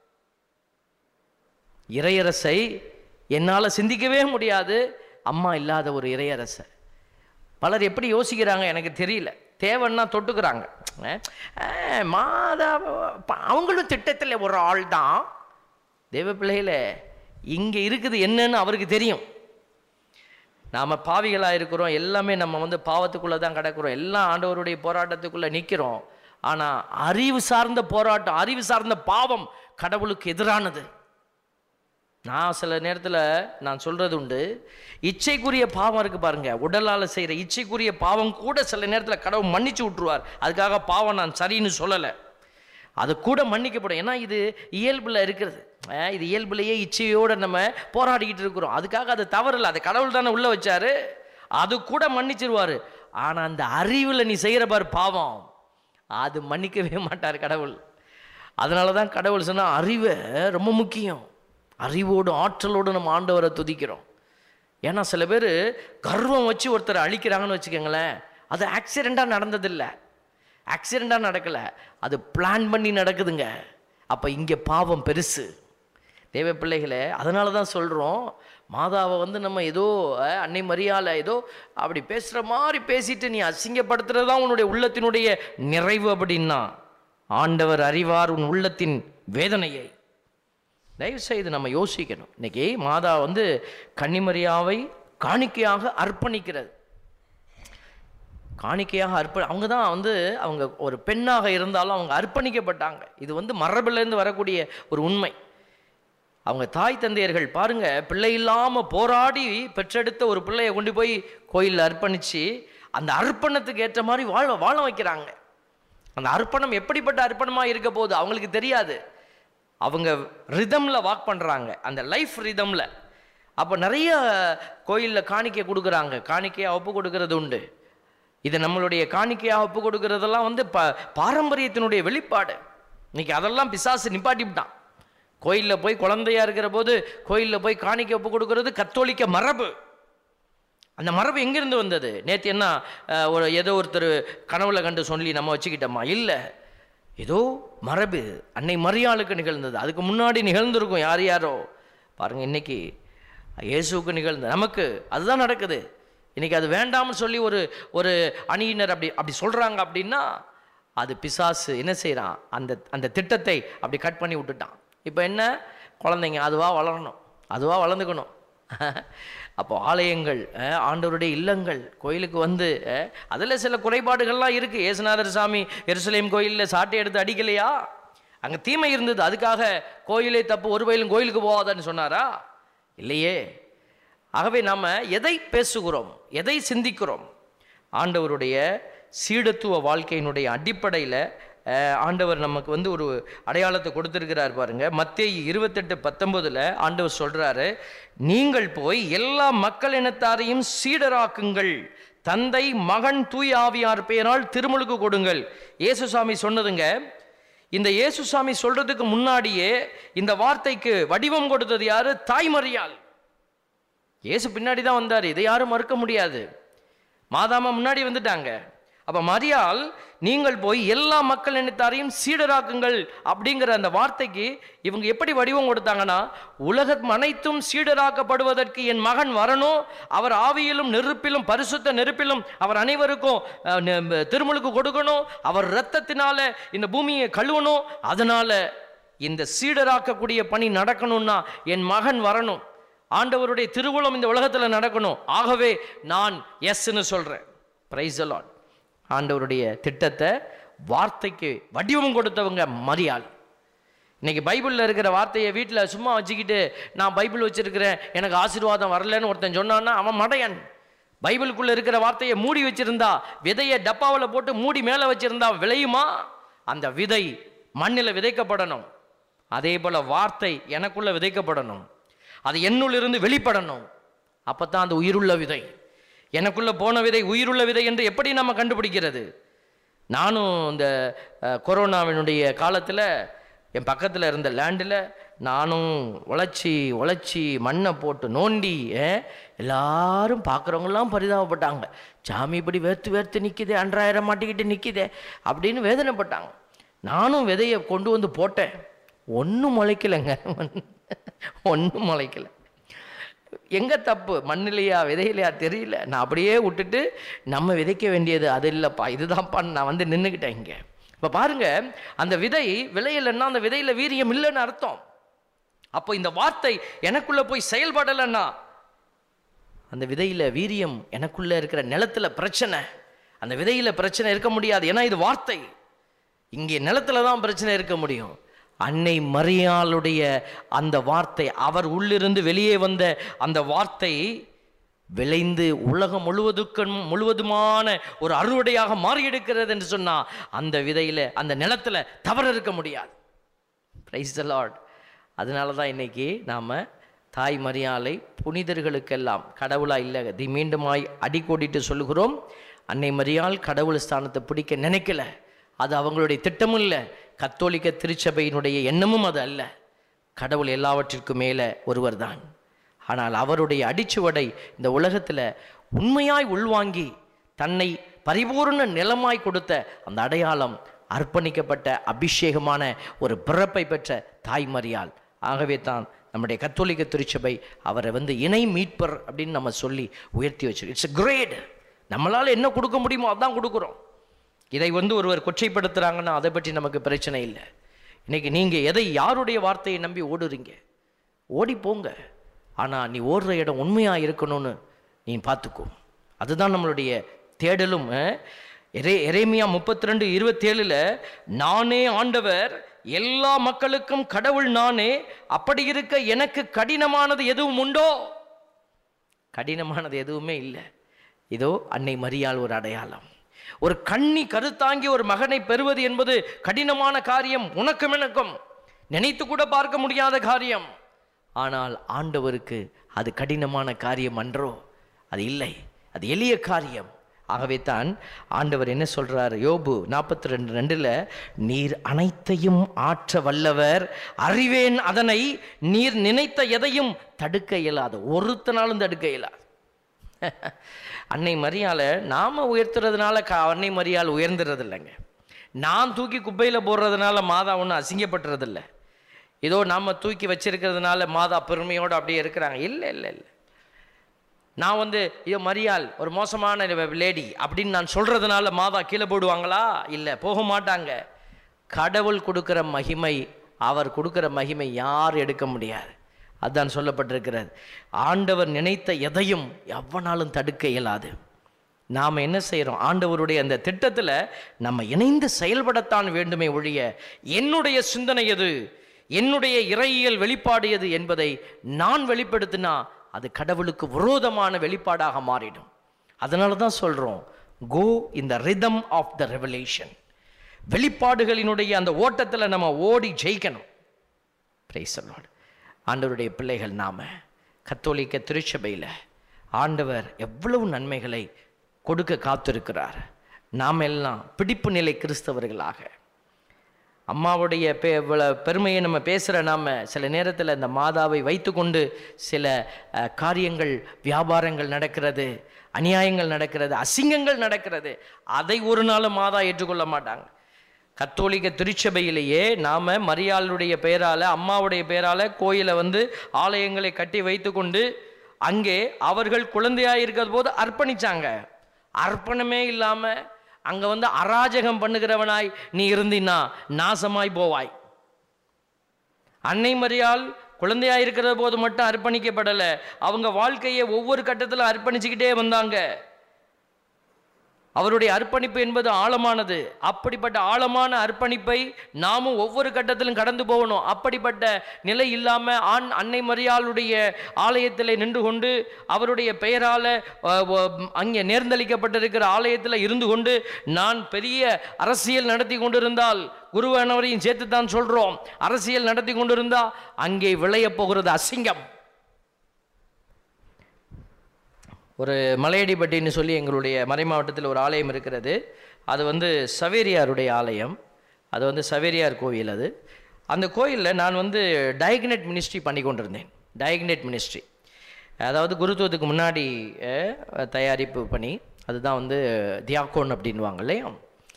இறையரசை என்னால் சிந்திக்கவே முடியாது அம்மா இல்லாத ஒரு இறையரசை. பலர் எப்படி யோசிக்கிறாங்க எனக்கு தெரியல. தேவன்னா தொட்டுக்கிறாங்க. மாதா அவங்களும் திட்டத்தில் ஒரு ஆள் தான். தேவ பிள்ளைகளே, இங்கே இருக்குது என்னன்னு அவருக்கு தெரியும். நாம் பாவிகளாக இருக்கிறோம், எல்லாமே நம்ம பாவத்துக்குள்ளே தான் கிடக்கிறோம், எல்லாம் ஆண்டவருடைய போராட்டத்துக்குள்ளே நிற்கிறோம். ஆனால் அறிவு சார்ந்த போராட்டம், அறிவு சார்ந்த பாவம் கடவுளுக்கு எதிரானது. நான் சில நேரத்தில் நான் சொல்கிறது உண்டு, இச்சைக்குரிய பாவம் இருக்குது பாருங்க, உடலால் செய்கிற இச்சைக்குரிய பாவம் கூட சில நேரத்தில் கடவுள் மன்னிச்சு விட்டுருவார். அதுக்காக பாவம் நான் சரின்னு சொல்லலை, அது கூட மன்னிக்கப்படும். ஏன்னா இது இயல்பில் இருக்கிறது. இது இயல்புலையே இச்சையோடு நம்ம போராடிக்கிட்டு இருக்கிறோம். அதுக்காக அது தவறில்லை, அது கடவுள் தானே உள்ளே வச்சாரு, அது கூட மன்னிச்சிருவார். ஆனால் அந்த அறிவில் நீ செய்கிற பாரு பாவம், அது மன்னிக்கவே மாட்டார் கடவுள். அதனால தான் கடவுள் சொன்னால் அறிவை ரொம்ப முக்கியம். அறிவோடு ஆற்றலோடு நம்ம ஆண்டவரை துதிக்கிறோம். ஏன்னா சில பேர் கர்வம் வச்சு ஒருத்தரை அழிக்கிறாங்கன்னு வச்சுக்கோங்களேன், அது ஆக்சிடெண்ட்டாக நடந்ததில்லை, ஆக்சிடெண்ட்டாக நடக்கலை, அது பிளான் பண்ணி நடக்குதுங்க. அப்போ இங்கே பாவம் பெருசு. தேவ பிள்ளைகளே, அதனால தான் சொல்கிறோம், மாதாவை நம்ம ஏதோ அன்னை மரியாதை ஏதோ அப்படி பேசுகிற மாதிரி பேசிட்டு நீ அசிங்கப்படுத்துறது தான் உன்னுடைய உள்ளத்தினுடைய நிறைவு அப்படின்னா, ஆண்டவர் அறிவார் உன் உள்ளத்தின் வேதனையை. தயவுசெய்து நம்ம யோசிக்கணும். இன்னைக்கு மாதா கன்னிமரியாவை காணிக்கையாக அர்ப்பணிக்கிறது. காணிக்கையாக அவங்க தான் அவங்க ஒரு பெண்ணாக இருந்தாலும் அவங்க அர்ப்பணிக்கப்பட்டாங்க. இது மரபிலேருந்து வரக்கூடிய ஒரு உண்மை. அவங்க தாய் தந்தையர்கள் பாருங்க, பிள்ளை இல்லாமல் போராடி பெற்றெடுத்த ஒரு பிள்ளையை கொண்டு போய் கோயிலில் அர்ப்பணித்து அந்த அர்ப்பணத்துக்கு ஏற்ற மாதிரி வாழ வைக்கிறாங்க. அந்த அர்ப்பணம் எப்படிப்பட்ட அர்ப்பணமாக இருக்க போகுது அவங்களுக்கு தெரியாது. அவங்க ரிதமில் வாக் பண்ணுறாங்க, அந்த லைஃப் ரிதமில். அப்போ நிறைய கோயிலில் காணிக்கை கொடுக்குறாங்க, காணிக்கையாக ஒப்பு கொடுக்கறது உண்டு. இது நம்மளுடைய காணிக்கையாக ஒப்பு கொடுக்கறதெல்லாம் பாரம்பரியத்தினுடைய வெளிப்பாடு. இன்னைக்கு அதெல்லாம் பிசாசு நிப்பாட்டிவிட்டான். கோயிலில் போய் குழந்தையா இருக்கிற போது கோயிலில் போய் காணிக்கை ஒப்பு கொடுக்கறது கத்தோலிக்க மரபு. அந்த மரபு எங்கேருந்து வந்தது? நேற்று என்ன ஏதோ ஒருத்தர் கனவுல கண்டு சொல்லி நம்ம வச்சுக்கிட்டோமா? இல்லை, ஏதோ மரபு அன்னை மரியாளுக்கு நிகழ்ந்தது, அதுக்கு முன்னாடி நிகழ்ந்திருக்கும் யாரோ. பாருங்கள், இன்னைக்கு இயேசுவுக்கு நிகழ்ந்த நமக்கு அதுதான் நடக்குது. இன்னைக்கு அது வேண்டாம்னு சொல்லி ஒரு அணியினர் அப்படி சொல்கிறாங்க அப்படின்னா, அது பிசாசு என்ன செய்கிறான், அந்த திட்டத்தை அப்படி கட் பண்ணி விட்டுட்டான். இப்போ என்ன, குழந்தைங்க அதுவாக வளரணும், அதுவாக வளர்ந்துக்கணும். அப்போ ஆலயங்கள், ஆண்டவருடைய இல்லங்கள், கோயிலுக்கு அதில் சில குறைபாடுகள்லாம் இருக்குது. ஏசுநாதர் சாமி எருசலேம் கோயிலில் சாட்டை எடுத்து அடிக்கலையா? அங்கே தீமை இருந்தது, அதுக்காக கோயிலே தப்பு, ஒரு வயலும் கோயிலுக்கு போகாதான்னு சொன்னாரா? இல்லையே. ஆகவே நாம் எதை பேசுகிறோம், எதை சிந்திக்கிறோம்? ஆண்டவருடைய சீடத்துவ வாழ்க்கையினுடைய அடிப்படையில் ஆண்டவர் நமக்கு வந்து ஒரு அடையாளத்தை கொடுத்திருக்கிறார் பாருங்க. மத்தேயு 28:19 ஆண்டவர் சொல்றாரு, நீங்கள் போய் எல்லா மக்கள் இனத்தாரையும் சீடராக்குங்கள், தந்தை மகன் தூய ஆவியார் பெயரால் திருமுழுக்கு கொடுங்கள். இயேசுசாமி சொன்னதுங்க. இந்த இயேசுசாமி சொல்றதுக்கு முன்னாடியே இந்த வார்த்தைக்கு வடிவம் கொடுத்தது யாரு? தாய்மரியாள். இயேசு பின்னாடி தான் வந்தார், இதை யாரும் மறுக்க முடியாது. மாதாமா முன்னாடி வந்துட்டாங்க. அப்ப மரியாள் நீங்கள் போய் எல்லா மக்கள் இனத்தாரையும் சீடராக்குங்கள் அப்படிங்கிற அந்த வார்த்தைக்கு இவங்க எப்படி வடிவம் கொடுத்தாங்கன்னா, உலகம் அனைத்தும் சீடராக்கப்படுவதற்கு என் மகன் வரணும், அவர் ஆவியிலும் நெருப்பிலும் பரிசுத்த நெருப்பிலும் அவர் அனைவருக்கும் திருமுழுக்கு கொடுக்கணும், அவர் இரத்தத்தினால இந்த பூமியை கழுவணும், அதனால இந்த சீடராக்கக்கூடிய பணி நடக்கணும்னா என் மகன் வரணும், ஆண்டவருடைய திருவுளம் இந்த உலகத்தில் நடக்கணும். ஆகவே நான் எஸ்ன்னு சொல்றேன். Praise the lord. ஆண்டவருடைய திட்டத்தை வார்த்தைக்கு வடிவம் கொடுத்தவங்க மரியாள். இன்னைக்கு பைபிளில் இருக்கிற வார்த்தையை வீட்டில் சும்மா வச்சுக்கிட்டு நான் பைபிள் வச்சிருக்கிறேன் எனக்கு ஆசீர்வாதம் வரலன்னு ஒருத்தன் சொன்னான்னா அவன் மடையன். பைபிளுக்குள்ளே இருக்கிற வார்த்தையை மூடி வச்சிருந்தா, விதையை டப்பாவில் போட்டு மூடி மேலே வச்சிருந்தா விளையுமா? அந்த விதை மண்ணில் விதைக்கப்படணும். அதே போல் வார்த்தை எனக்குள்ள விதைக்கப்படணும், அது என்னுள்ளிருந்து வெளிப்படணும். அப்போ தான் அந்த உயிருள்ள விதை, எனக்குள்ள போன விதை உயிருள்ள விதை என்று எப்படி நம்ம கண்டுபிடிக்கிறது? நானும் இந்த கொரோனாவினுடைய காலத்தில் என் பக்கத்தில் இருந்த லேண்டில் நானும் உழைச்சி மண்ணை போட்டு நோண்டி, எல்லாரும் பார்க்குறவங்களாம் பரிதாபப்பட்டாங்க. சாமி இப்படி வேர்த்து நிற்கிதே, அன்றாயிரம் மாட்டிக்கிட்டு நிற்கிதே அப்படின்னு வேதனைப்பட்டாங்க. நானும் விதையை கொண்டு வந்து போட்டேன், ஒன்றும் முளைக்கலைங்க, ஒன்றும் முளைக்கலை. எங்கே தப்பு? மண்ணிலையா விதையிலையா தெரியல. நான் அப்படியே விட்டுட்டு நம்ம விதைக்க வேண்டியது அது இல்லைப்பா, இதுதான்ப்பா நான் வந்து நின்றுக்கிட்டேன் இங்கே. இப்போ பாருங்க, அந்த விதை விளையலைன்னா அந்த விதையில் வீரியம் இல்லைன்னு அர்த்தம். அப்போ இந்த வார்த்தை எனக்குள்ளே போய் செயல்படலைன்னா அந்த விதையில் வீரியம், எனக்குள்ளே இருக்கிற நிலத்தில் பிரச்சனை, அந்த விதையில் பிரச்சனை இருக்க முடியாது. ஏன்னா இது வார்த்தை, இங்கே நிலத்துல தான் பிரச்சனை இருக்க முடியும். அன்னை மரியாளுடைய அந்த வார்த்தை, அவர் உள்ளிருந்து வெளியே வந்த அந்த வார்த்தை விளைந்து உலகம் முழுவதுமான ஒரு அறுவடையாக மாறியிருக்கிறது என்று சொன்னா அந்த விதையில அந்த நிலத்துல தவறு இருக்க முடியாது. Praise the lord. அதனால தான் இன்னைக்கு நாம தாய் மரியாளை புனிதர்களுக்கெல்லாம் கடவுளா இல்லை மீண்டுமாய் அடிக்கோடிட்டு சொல்லுகிறோம். அன்னை மரியாள் கடவுள் ஸ்தானத்தை பிடிக்க நினைக்கல, அது அவங்களுடைய திட்டமும் இல்லை, கத்தோலிக்க திருச்சபையினுடைய எண்ணமும் அது அல்ல. கடவுள் எல்லாவற்றிற்கும் மேலே ஒருவர் தான். ஆனால் அவருடைய அடிச்சுவடை இந்த உலகத்தில் உண்மையாய் உள்வாங்கி தன்னை பரிபூர்ண நிலமாய் கொடுத்த அந்த அடையாளம் அர்ப்பணிக்கப்பட்ட அபிஷேகமான ஒரு பிறப்பை பெற்ற தாய் மரியாள். ஆகவே தான் நம்முடைய கத்தோலிக்க திருச்சபை அவரை வந்து இணை மீட்பர் அப்படின்னு நம்ம சொல்லி உயர்த்தி வச்சு, இட்ஸ் a கிரேட். நம்மளால் என்ன கொடுக்க முடியுமோ அதான் கொடுக்குறோம். இதை வந்து ஒருவர் கொச்சைப்படுத்துகிறாங்கன்னா அதை பற்றி நமக்கு பிரச்சனை இல்லை. இன்னைக்கு நீங்கள் எதை யாருடைய வார்த்தையை நம்பி ஓடுறீங்க? ஓடி போங்க, ஆனால் நீ ஓடுற இடம் உண்மையாக இருக்கணும்னு நீ பார்த்துக்கோ. அதுதான் நம்மளுடைய தேடலும். எரேமியா 32:27 நானே ஆண்டவர், எல்லா மக்களுக்கும் கடவுள் நானே, அப்படி இருக்க எனக்கு கடினமானது எதுவும் உண்டோ? கடினமானது எதுவுமே இல்லை. இதோ அன்னை மரியாள் ஒரு அடையாளம். ஒரு கண்ணி கருத்தாங்கி ஒரு மகனை பெறுவது என்பது கடினமான காரியம், உனக்கும் எனக்கும் நினைத்து கூட பார்க்க முடியாத காரியம். ஆனால் ஆண்டவருக்கு அது கடினமான காரியம் அன்றோ? அது இல்லை, அது எளிய காரியம். ஆகவே தான் ஆண்டவர் என்ன சொல்றார்? யோபு 42:2 நீர் அனைத்தையும் ஆற்ற வல்லவர், அறிவேன் அதனை, நீர் நினைத்த எதையும் தடுக்க இயலாது, ஒருத்தனாலும் தடுக்க இயலாது. அன்னை மரியாளை நாம உயர்த்துறதுனால அன்னை மரியாள் உயர்ந்துறது இல்லைங்க. நான் தூக்கி குப்பையில் போடுறதுனால மாதா ஒன்றும் அசிங்கப்பட்டுறதில்லை. ஏதோ நாம் தூக்கி வச்சிருக்கிறதுனால மாதா பெருமையோடு அப்படியே இருக்கிறாங்க. இல்லை இல்லை இல்லை. நான் வந்து ஐயோ மரியாள் ஒரு மோசமான லேடி அப்படின்னு நான் சொல்கிறதுனால மாதா கீழே போடுவாங்களா? இல்லை, போக மாட்டாங்க. கடவுள் கொடுக்குற மகிமை, அவர் கொடுக்குற மகிமை யார் எடுக்க முடியாது. அதுதான் சொல்லப்பட்டிருக்கிறது. ஆண்டவர் நினைத்த எதையும் எவனாலும் தடுக்க இயலாது. நாம் என்ன செய்கிறோம்? ஆண்டவருடைய அந்த திட்டத்தில் நம்ம இணைந்து செயல்படத்தான் வேண்டுமே ஒழிய என்னுடைய சிந்தனை எது, என்னுடைய இறையியல் வெளிப்பாடு எது என்பதை நான் வெளிப்படுத்தினா அது கடவுளுக்கு விரோதமான வெளிப்பாடாக மாறிடும். அதனால தான் சொல்கிறோம், go in the rhythm of the revelation. வெளிப்பாடுகளினுடைய அந்த ஓட்டத்தில் நம்ம ஓடி ஜெயிக்கணும். Praise the lord. ஆண்டவருடைய பிள்ளைகள் நாம கத்தோலிக்க திருச்சபையில் ஆண்டவர் எவ்வளவு நன்மைகளை கொடுக்க காத்திருக்கிறார். நாம் எல்லாம் பிடிப்பு நிலை கிறிஸ்தவர்களாக அம்மாவுடைய பெருமையை நம்ம பேசுகிற நாம் சில நேரத்தில் இந்த மாதாவை வைத்து கொண்டு சில காரியங்கள், வியாபாரங்கள் நடக்கிறது, அநியாயங்கள் நடக்கிறது, அசிங்கங்கள் நடக்கிறது. அதை ஒரு நாள் மாதா ஏற்றுக்கொள்ள மாட்டாங்க. கத்தோலிக்க திருச்சபையிலேயே நாம் மரியாளுடைய பெயரால், அம்மாவுடைய பெயரால் கோயிலை ஆலயங்களை கட்டி வைத்து கொண்டு அங்கே அவர்கள் குழந்தையாக இருக்கிற போது அர்ப்பணித்தாங்க. அர்ப்பணமே இல்லாமல் அங்கே அராஜகம் பண்ணுகிறவனாய் நீ இருந்தினா நாசமாய் போவாய். அன்னை மரியாள் குழந்தையாக இருக்கிற போது மட்டும் அர்ப்பணிக்கப்படலை, அவங்க வாழ்க்கையை ஒவ்வொரு கட்டத்தில் அர்ப்பணிச்சுக்கிட்டே வந்தாங்க. அவருடைய அர்ப்பணிப்பு என்பது ஆழமானது. அப்படிப்பட்ட ஆழமான அர்ப்பணிப்பை நாமும் ஒவ்வொரு கட்டத்திலும் கடந்து போகணும். அப்படிப்பட்ட நிலை இல்லாமல் அன்னை மரியாளுடைய ஆலயத்தில் நின்று கொண்டு அவருடைய பெயரால் அங்கே நேர்ந்தளிக்கப்பட்டிருக்கிற ஆலயத்தில் இருந்து கொண்டு நான் பெரிய அரசியல் நடத்தி கொண்டிருந்தால், குருவானவரையும் சேர்த்து தான் சொல்கிறோம், அரசியல் நடத்தி கொண்டிருந்தால் அங்கே விளையப் போகிறது அசிங்கம். ஒரு மலையடிப்பட்டின்னு சொல்லி எங்களுடைய மறை மாவட்டத்தில் ஒரு ஆலயம் இருக்கிறது. அது சவேரியாருடைய ஆலயம். அது சவேரியார் கோவில். அது அந்த கோயிலில் நான் டயக்னெட் மினிஸ்ட்ரி பண்ணி கொண்டிருந்தேன். டயக்னெட் மினிஸ்ட்ரி அதாவது குருத்துவத்துக்கு முன்னாடி தயாரிப்பு பணி. அதுதான் தியாக்கோன் அப்படின்வாங்க இல்லையா.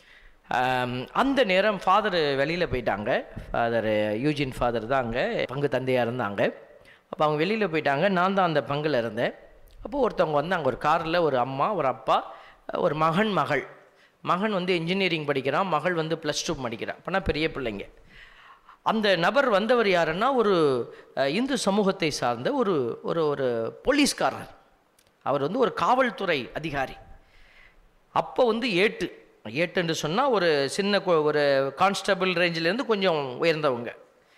அந்த நேரம் ஃபாதர் வெளியில் போயிட்டாங்க. ஃபாதர் யூஜின் ஃபாதர் தான் அங்கே பங்கு தந்தையாக இருந்தாங்க. அப்போ அவங்க வெளியில் போயிட்டாங்க. நான் தான் அந்த பங்கில் இருந்தேன். அப்போது ஒருத்தவங்க அங்கே ஒரு காரில் ஒரு அம்மா, ஒரு அப்பா, ஒரு மகன், மகன் இன்ஜினியரிங் படிக்கிறான், மகள் +2 படிக்கிறான். அப்போனா பெரிய பிள்ளைங்க. அந்த நபர் வந்தவர் யாருன்னா ஒரு இந்து சமூகத்தை சார்ந்த ஒரு ஒரு ஒரு போலீஸ்காரர். அவர் ஒரு காவல்துறை அதிகாரி. அப்போ ஏட்டுன்னு சொன்னால் ஒரு சின்ன ஒரு கான்ஸ்டபிள் ரேஞ்சிலேருந்து கொஞ்சம் உயர்ந்தவங்க,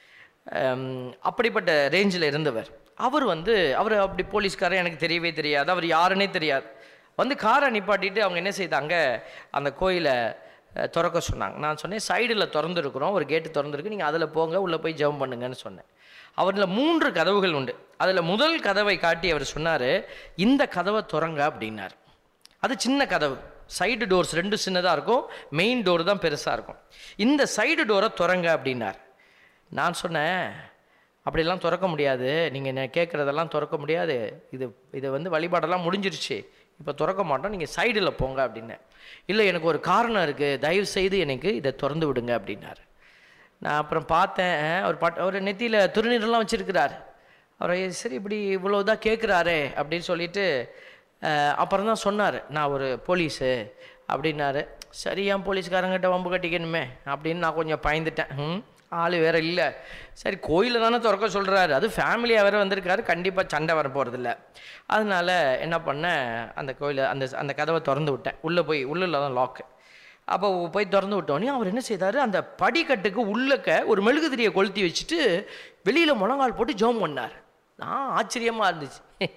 அப்படிப்பட்ட ரேஞ்சில் இருந்தவர். அவர் அவர் அப்படி போலீஸ்காரர் எனக்கு தெரியவே தெரியாது, அவர் யாருன்னே தெரியாது. காரை நிப்பாட்டிட்டு அவங்க என்ன செய்தாங்க, அந்த கோயிலை திறக்க சொன்னாங்க. நான் சொன்னேன், சைடில் திறந்துருக்குறோம், ஒரு கேட்டு திறந்துருக்கு, நீங்கள் அதில் போங்க, உள்ளே போய் ஜெபம் பண்ணுங்கன்னு சொன்னேன். அவரில் 3 கதவுகள் உண்டு. அதில் முதல் கதவை காட்டி அவர் சொன்னார், இந்த கதவை திறங்க அப்படின்னார். அது சின்ன கதவு, சைடு டோர்ஸ் 2 சின்னதாக இருக்கும், மெயின் டோர் தான் பெருசாக இருக்கும். இந்த சைடு டோரை திறங்க அப்படின்னார். நான் சொன்னேன், அப்படிலாம் திறக்க முடியாது, நீங்கள் என்ன கேட்குறதெல்லாம் திறக்க முடியாது, இது வழிபாடெல்லாம் முடிஞ்சிருச்சு, இப்போ திறக்க மாட்டோம், நீங்கள் சைடில் போங்க அப்படின்னேன். இல்லை, எனக்கு ஒரு காரணம் இருக்குது, தயவு செய்து எனக்கு இதை திறந்து விடுங்க அப்படின்னாரு. நான் அப்புறம் பார்த்தேன், அவர் நெத்தியில் திருநீரெல்லாம் வச்சுருக்கிறார். அவர் சரி இப்படி இவ்வளோதான் கேட்குறாரே அப்படின்னு சொல்லிட்டு அப்புறம் தான் சொன்னார், நான் ஒரு போலீஸு அப்படின்னாரு. சரி, ஏன் போலீஸ்காரங்கிட்ட வம்பு கட்டிக்கணுமே அப்படின்னு நான் கொஞ்சம் பயந்துட்டேன். ஆள் வேறு இல்லை, சரி கோயிலில் தானே திறக்க சொல்கிறாரு, அது ஃபேமிலியாக வேறு வந்திருக்காரு, கண்டிப்பாக சண்டை வர போகிறதில்ல. அதனால் என்ன பண்ணேன், அந்த கோயிலை அந்த கதவை திறந்து விட்டேன். உள்ளே தான் லாக்கு. அப்போ போய் திறந்து விட்டோன்னே அவர் என்ன செய்தார், அந்த படிக்கட்டுக்கு உள்ளக்க ஒரு மெழுகுதிரியை கொளுத்தி வச்சுட்டு வெளியில் முழங்கால் போட்டு ஜெபம் பண்ணார். நான் ஆச்சரியமாக இருந்துச்சு,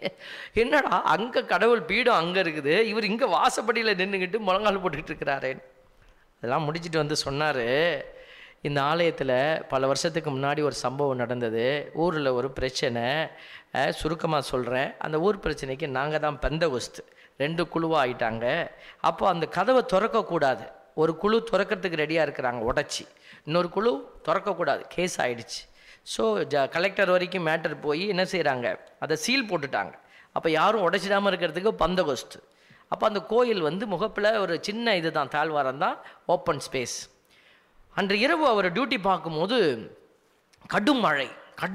என்னடா அங்கே கடவுள் பீடம் அங்கே இருக்குது, இவர் இங்கே வாசப்படியில் நின்றுக்கிட்டு முழங்கால் போட்டுக்கிட்டு இருக்கிறாரேன்னு. அதெல்லாம் முடிச்சுட்டு சொன்னார், இந்த ஆலயத்தில் பல வருஷத்துக்கு முன்னாடி ஒரு சம்பவம் நடந்தது, ஊரில் ஒரு பிரச்சனை, சுருக்கமாக சொல்கிறேன். அந்த ஊர் பிரச்சனைக்கு நாங்கள் தான் பெந்தகோஸ்து 2 குழுவாக ஆகிட்டாங்க. அப்போ அந்த கதவை திறக்கக்கூடாது, ஒரு குழு திறக்கிறதுக்கு ரெடியாக இருக்கிறாங்க உடச்சி, இன்னொரு குழு திறக்கக்கூடாது, கேஸ் ஆகிடுச்சு. ஸோ கலெக்டர் வரைக்கும் மேட்டர் போய் என்ன செய்கிறாங்க, அதை சீல் போட்டுட்டாங்க. அப்போ யாரும் உடைச்சிடாமல் இருக்கிறதுக்கு பந்தகோஸ்து. அப்போ அந்த கோயில் முகப்பில் ஒரு சின்ன இது தான், தாழ்வாரம் தான், ஓப்பன் ஸ்பேஸ். அன்று இரவு அவர் டியூட்டி பார்க்கும்போது கடும் மழை,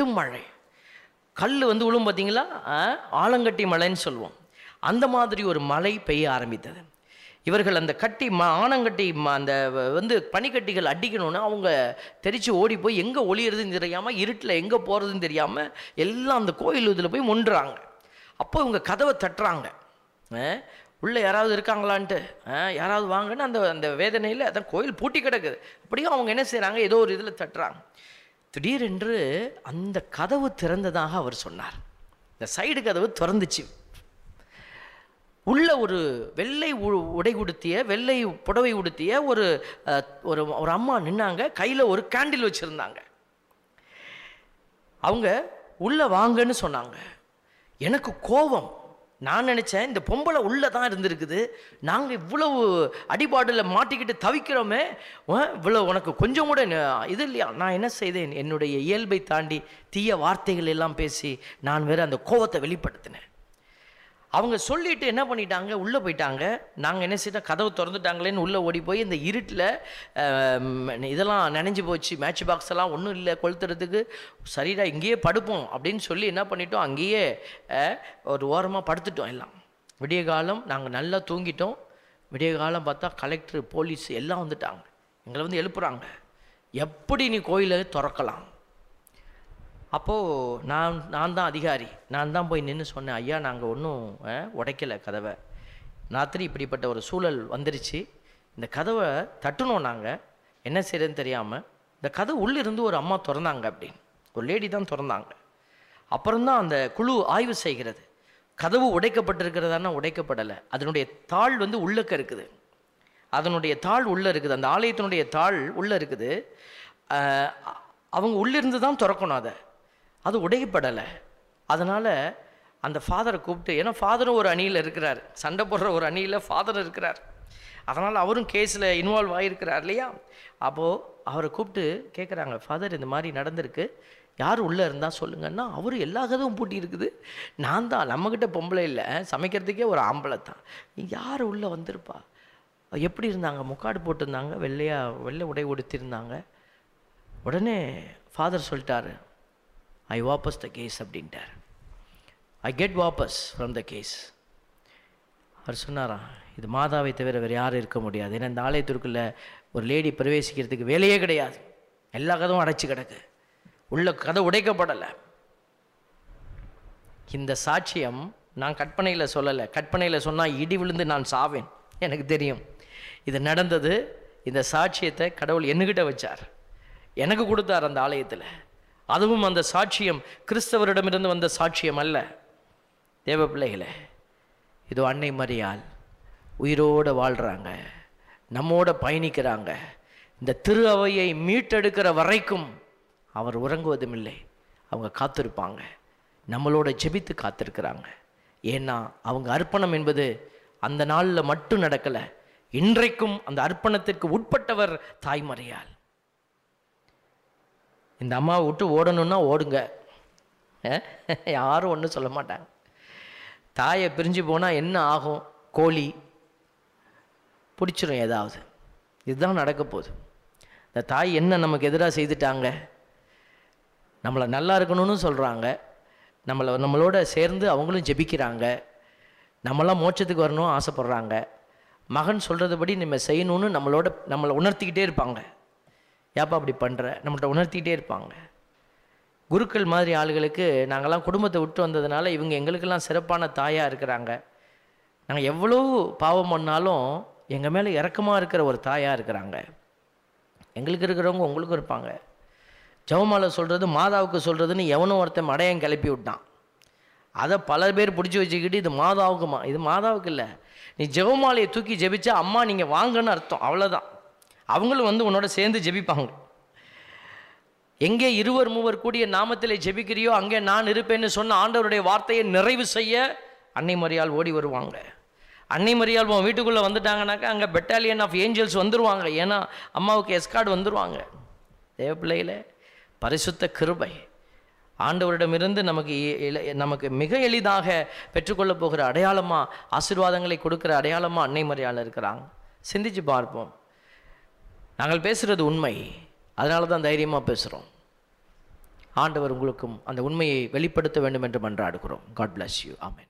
கல் விழும் பார்த்தீங்களா, ஆலங்கட்டி மழைன்னு சொல்லுவோம், அந்த மாதிரி ஒரு மழை பெய்ய ஆரம்பித்தது. இவர்கள் அந்த ஆனங்கட்டி அந்த பனிக்கட்டிகள் அடிக்கணும்னு அவங்க தெரிச்சு ஓடி போய் எங்கே ஒளியறதுன்னு தெரியாமல், இருட்டில் எங்கே போகிறதுன்னு தெரியாமல் எல்லாம் அந்த கோயில் இதில் போய் மொண்டுறாங்க. அப்போ இவங்க கதவை தட்டுறாங்க, உள்ளே யாராவது இருக்காங்களான்ட்டு, யாராவது வாங்கன்னு அந்த வேதனையில் அதான் கோயில் பூட்டி கிடக்குது. அப்படியும் அவங்க என்ன செய்கிறாங்க, ஏதோ ஒரு இதில் தட்டுறாங்க. திடீரென்று அந்த கதவு திறந்ததாக அவர் சொன்னார். இந்த சைடு கதவு திறந்துச்சு. உள்ள ஒரு வெள்ளை உடை உடுத்திய, வெள்ளை புடவை உடுத்திய ஒரு ஒரு அம்மா நின்னாங்க. கையில் ஒரு கேண்டில் வச்சுருந்தாங்க. அவங்க உள்ளே வாங்கன்னு சொன்னாங்க. எனக்கு கோபம். நான் நினச்சேன், இந்த பொம்பளை உள்ளே தான் இருந்திருக்குது, நாங்கள் இவ்வளவு அடிபாடில் மாட்டிக்கிட்டு தவிக்கிறோமே, இவ்வளோ உனக்கு கொஞ்சம் கூட இது இல்லையா? நான் என்ன செய்தேன், என்னுடைய இயல்பை தாண்டி தீய வார்த்தைகள் எல்லாம் பேசி நான் வேறு அந்த கோபத்தை வெளிப்படுத்தினேன். அவங்க சொல்லிட்டு என்ன பண்ணிட்டாங்க, உள்ளே போயிட்டாங்க. நாங்கள் என்ன செய்யட்டோம், கதவு திறந்துட்டாங்களேன்னு உள்ளே ஓடி போய் இந்த இருட்டில் இதெல்லாம் நனைஞ்சு போச்சு, மேட்ச் பாக்ஸ் எல்லாம் ஒன்றும் இல்லை கொளுத்துறதுக்கு, சரிடா இங்கேயே படுப்போம் அப்படின்னு சொல்லி என்ன பண்ணிட்டோம், அங்கேயே ஒரு ஓரமாக படுத்துட்டோம் எல்லாம். விடிய காலம் நாங்கள் நல்லா தூங்கிட்டோம். விடிய காலம் பார்த்தா கலெக்டர், போலீஸ் எல்லாம் வந்துட்டாங்க. எங்களை வந்து எழுப்புறாங்க, எப்படி நீ கோயிலை திறக்கலாம்? அப்போது நான் தான் அதிகாரி. நான் தான் போய் நின்று சொன்னேன், ஐயா நாங்கள் ஒன்றும் உடைக்கலை கதவை, ராத்திரி இப்படிப்பட்ட ஒரு சூழல் வந்துருச்சு, இந்த கதவை தட்டணும், நாங்கள் என்ன செய்யறதுன்னு தெரியாமல். இந்த கதவு உள்ளிருந்து ஒரு அம்மா திறந்தாங்க, அப்படின்னு ஒரு லேடி தான் திறந்தாங்க. அப்புறம்தான் அந்த குழு ஆய்வு செய்கிறது. கதவு உடைக்கப்பட்டிருக்கிறதானா உடைக்கப்படலை, அதனுடைய தாள் வந்து உள்ளக்க இருக்குது, அதனுடைய தாள் உள்ளே இருக்குது, அந்த ஆலயத்தினுடைய தாள் உள்ளே இருக்குது. அவங்க உள்ளிருந்து தான் திறக்கணும், அது உடையப்படலை. அதனால் அந்த ஃபாதரை கூப்பிட்டு, ஏன்னா ஃபாதரும் ஒரு அணியில் இருக்கிறார், சண்டை போடுற ஒரு அணியில் ஃபாதர் இருக்கிறார், அதனால் அவரும் கேஸில் இன்வால்வ் ஆகியிருக்கிறார் இல்லையா? அப்போது அவரை கூப்பிட்டு கேட்குறாங்க, ஃபாதர் இந்த மாதிரி நடந்திருக்கு, யார் உள்ளே இருந்தால் சொல்லுங்கன்னா. அவர் எல்லா கதவும் பூட்டி இருக்குது, நான் தான், நம்மக்கிட்ட பொம்பளை இல்லை, சமைக்கிறதுக்கே ஒரு ஆம்பளை தான், யார் உள்ளே வந்திருப்பா? எப்படி இருந்தாங்க? முக்காடு போட்டிருந்தாங்க, வெள்ளை உடை உடுத்திருந்தாங்க. உடனே ஃபாதர் சொல்லிட்டாரு, ஐ வாபஸ் த கேஸ் அப்படின்ட்டார். ஐ கெட் வாபஸ் ஃப்ரம் த கேஸ். அவர் சொன்னாரா, இது மாதாவை தவிர வேறு யாரும் இருக்க முடியாது, ஏன்னா இந்த ஆலயத்திற்குள்ளே ஒரு லேடி பிரவேசிக்கிறதுக்கு வேலையே கிடையாது, எல்லா கதவும் அடைச்சி கிடக்கு, உள்ள கதை உடைக்கப்படலை. இந்த சாட்சியம் நான் கற்பனையில் சொல்லலை, கற்பனையில் சொன்னால் இடி விழுந்து நான் சாவேன், எனக்கு தெரியும். இது நடந்தது. இந்த சாட்சியத்தை கடவுள் என்னகிட்ட வச்சார், எனக்கு கொடுத்தார் அந்த ஆலயத்தில். அதுவும் அந்த சாட்சியம் கிறிஸ்தவரிடமிருந்து வந்த சாட்சியம் அல்ல. தேவ பிள்ளைகளே, இதோ அன்னை மரியாள் உயிரோடு வாழ்கிறாங்க, நம்மோட பயணிக்கிறாங்க. இந்த திரு அவையை மீட்டெடுக்கிற வரைக்கும் அவர் உறங்குவதும் இல்லை, அவங்க காத்திருப்பாங்க, நம்மளோட ஜெபித்து காத்திருக்கிறாங்க. ஏன்னா அவங்க அர்ப்பணம் என்பது அந்த நாளில் மட்டும் நடக்கலை, இன்றைக்கும் அந்த அர்ப்பணத்திற்கு உட்பட்டவர் தாய் மரியாள். இந்த அம்மாவை விட்டு ஓடணுன்னா ஓடுங்க, யாரும் ஒன்றும் சொல்ல மாட்டாங்க. தாயை பிரிஞ்சு போனால் என்ன ஆகும்? கோழி பிடிச்சிரும் ஏதாவது. இதுதான் நடக்க போகுது. இந்த தாய் என்ன நமக்கு எதிராக செய்துட்டாங்க? நம்மளை நல்லா இருக்கணும்னு சொல்கிறாங்க, நம்மளோட சேர்ந்து அவங்களும் ஜெபிக்கிறாங்க, நம்மளாம் மோட்சத்துக்கு வரணும் ஆசைப்படுறாங்க. மகன் சொல்கிறதுபடி நம்ம செய்யணும்னு நம்மளை உணர்த்திக்கிட்டே இருப்பாங்க. ஏப்பா அப்படி பண்ணுற, நம்மள்கிட்ட உணர்த்திக்கிட்டே இருப்பாங்க. குருக்கள் மாதிரி ஆளுகளுக்கு நாங்கள்லாம் குடும்பத்தை விட்டு வந்ததுனால இவங்க எங்களுக்கெல்லாம் சிறப்பான தாயாக இருக்கிறாங்க. நாங்கள் எவ்வளோ பாவம் பண்ணாலும் எங்கள் மேலே இரக்கமாக இருக்கிற ஒரு தாயாக இருக்கிறாங்க. எங்களுக்கு இருக்கிறவங்க உங்களுக்கும் இருப்பாங்க. ஜெபமாலை சொல்கிறது மாதாவுக்கு சொல்கிறதுன்னு எவனும் ஒருத்தன் மடையன் கிளப்பி விட்டான். அதை பல பேர் பிடிச்சி வச்சுக்கிட்டு இது மாதாவுக்குமா, இது மாதாவுக்கு இல்லை, நீ ஜெபமாலையை தூக்கி ஜெபிச்சா அம்மா நீங்கள் வாங்கன்னு அர்த்தம், அவ்வளோதான். அவங்களும் வந்து உன்னோட சேர்ந்து ஜெபிப்பாங்க. எங்கே 2-3 கூடிய நாமத்திலே ஜெபிக்கிறியோ அங்கே நான் இருப்பேன்னு சொன்ன ஆண்டவருடைய வார்த்தையை நிறைவு செய்ய அன்னை மரியாள் ஓடி வருவாங்க. அன்னை மரியாள் உன் வீட்டுக்குள்ளே வந்துட்டாங்கனாக்கா அங்கே பெட்டாலியன் ஆஃப் ஏஞ்சல்ஸ் வந்துடுவாங்க, ஏன்னா அம்மாவுக்கு எஸ்கார்டு வந்துடுவாங்க. தேவ பிள்ளைகளே, பரிசுத்த கிருபை ஆண்டவரிடமிருந்து நமக்கு மிக எளிதாக பெற்றுக்கொள்ள போகிற அடையாளமாக, ஆசீர்வாதங்களை கொடுக்குற அடையாளமாக அன்னை மரியாள் இருக்கிறாங்க. சிந்திச்சு பார்ப்போம். நாங்கள் பேசுகிறது உண்மை, அதனால தான் தைரியமாக பேசுகிறோம். ஆண்டவர் உங்களுக்கும் அந்த உண்மையை வெளிப்படுத்த வேண்டும் என்று மன்றாடுகிறோம். God bless you. ஆமென்.